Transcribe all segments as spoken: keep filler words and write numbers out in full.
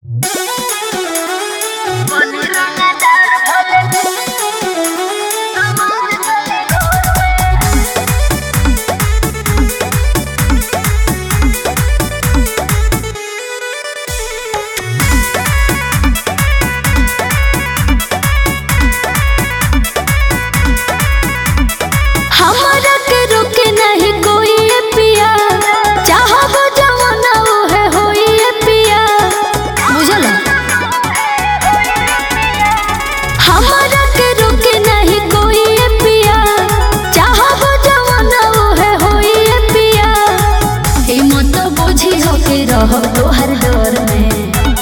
तोहर डोर में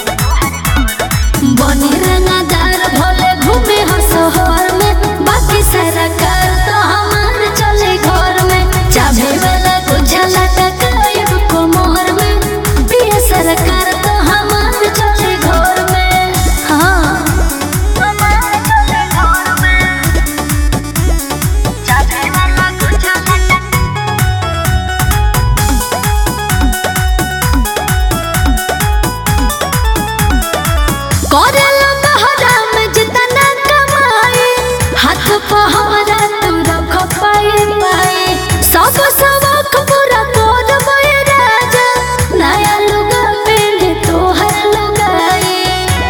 बनी रंगदार भले घूमे हो शहर में, बाकी सारा कार तो हमार चले घर में। चाबे वाला गुझला टकायब कोमर में, पिया सरकार तो हमार चले घर में। हाँ हमार चले घर में। चाबे वाला गुझला करेला बहरा में जितना कमाए, हाथ पहरा तू रख पाए पाए। सब सबक पूरा कर बे राजा, नया लुगा पहने तोहर लुगाए।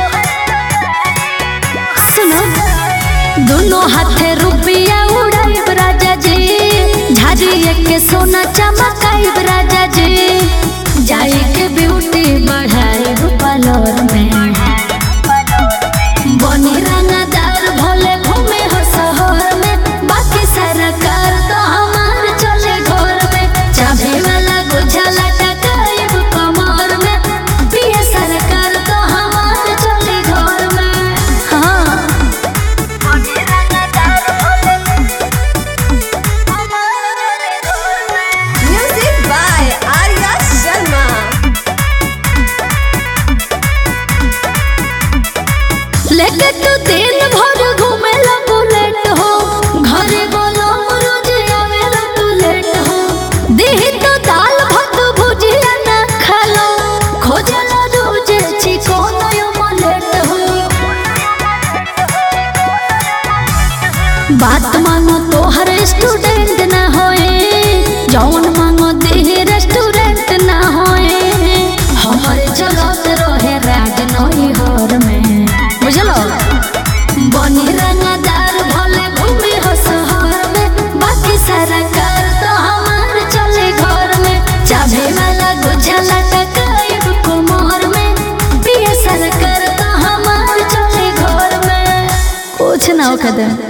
सुनो दोनों हाथे रुपया उड़ाइब राजा जी, झाड़िए के सोना चमकाइब राजा जी। जाई के ब्यूटी बढ़ाए पार्लर में, बनी रंगदार भले घूमे हो शहर में, बाकी सारा कार तो हमार चले घर में। चाबे वाला गुझला टकायब कमर में, पिया सरकार तो हमार चले घर में। हाँ बनी रंगदार भले हमार चले घर में। Music by Arya Sharma. लेके तू दिन भर घूमेला बुलेट हो, घरे बोलो रोज आवेला तू लेट हो। देही तो दाल भात भुजिया ना खालो, खोजला रोज चिकन ऑमलेट हो। बात मानो तोहर स्टूडेंट ना होए, जौन मांगो देही रेस्टोरेंट ना होए। हमारे चलत रहे राज नई हर में, बुझलो बनी रंगदार भले घूमे हो शहर में, बाकी सारा कार तो हमार चले घर में। चाबे वाला गुझला टकायब कोमर में, पिया सरकार तो हमार चले घर में। कुछ ना हो कदम।